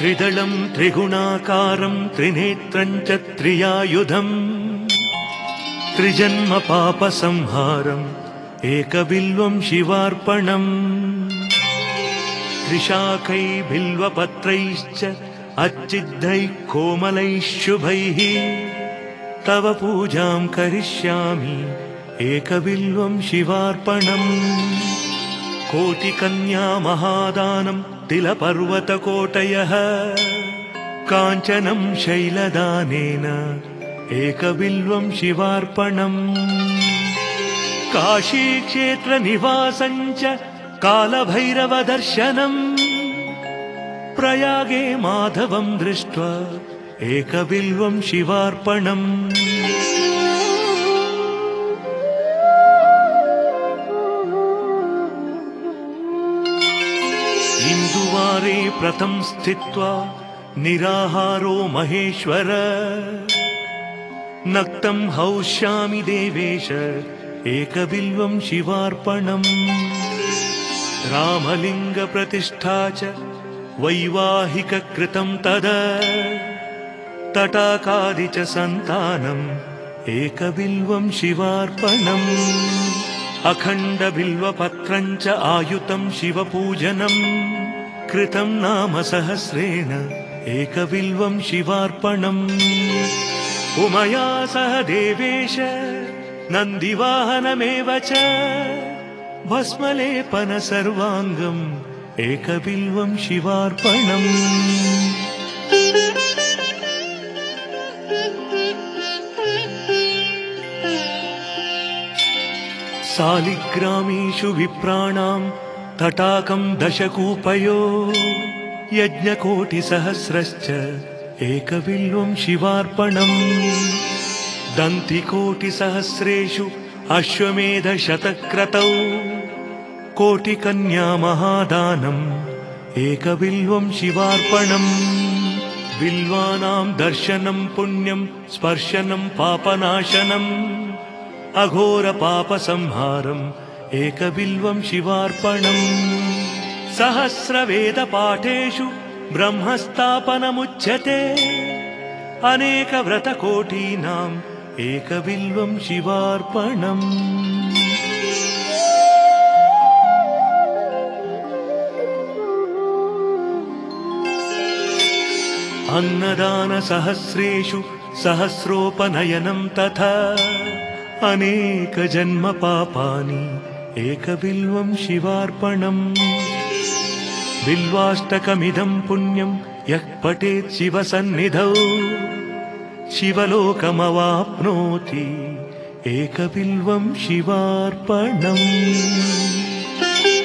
त्रिदलं त्रिगुणाकारं त्रिनेत्रं च त्रियायुधम् त्रिजन्म पापसंहारम् एकबिल्वं शिवार्पणम् त्रिशाखै बिल्वपत्रैश्च अच्छिद्दैः कोमलैः शुभैः तव पूजां करिष्यामि एकबिल्वं शिवार्पणम् कोटिकन्या महादानं तिलपर्वतकोटयः काञ्चनं शैलदानेन एकबिल्वं शिवार्पणम् काशीक्षेत्रनिवासं च कालभैरवदर्शनम् प्रयागे माधवं दृष्ट्वा एकबिल्वं शिवार्पणम् इन्दुवारे प्रथम स्थित्वा निराहारो महेश्वर नक्तं हौष्यामि देवेश एकबिल्वं शिवार्पणम् रामलिङ्गप्रतिष्ठा च वैवाहिककृतं तद तटाकादि च सन्तानम् एकबिल्वं शिवार्पणम् अखण्डबिल्वपत्रं च आयुतं शिवपूजनम् कृतं नाम सहस्रेण एकबिल्वं शिवार्पणम् उमया सह देवेश नन्दिवाहनमेव च भस्मलेपन सर्वाङ्गम् एकबिल्वं शिवार्पणम् सालिग्रामेषु विप्राणां तटाकं दशकूपयो यज्ञकोटिसहस्रश्च एकबिल्वं शिवार्पणम् दन्तिकोटिसहस्रेषु अश्वमेधशतक्रतौ कोटिकन्या महादानम् एकबिल्वं शिवार्पणम् बिल्वानां दर्शनं पुण्यं स्पर्शनं पापनाशनम् अघोरपापसंहारम् एकबिल्वं शिवार्पणम् सहस्रवेदपाठेषु ब्रह्मस्थापनमुच्यते अनेकव्रतकोटीनाम् एकबिल्वं शिवार्पणम् अन्नदानसहस्रेषु सहस्रोपनयनं तथा अनेकजन्मपापानि एकबिल्वं शिवार्पणम् बिल्वाष्टकमिदं पुण्यं यः पठेत् शिवसन्निधौ शिवलोकमवाप्नोति एकबिल्वं शिवार्पणम्।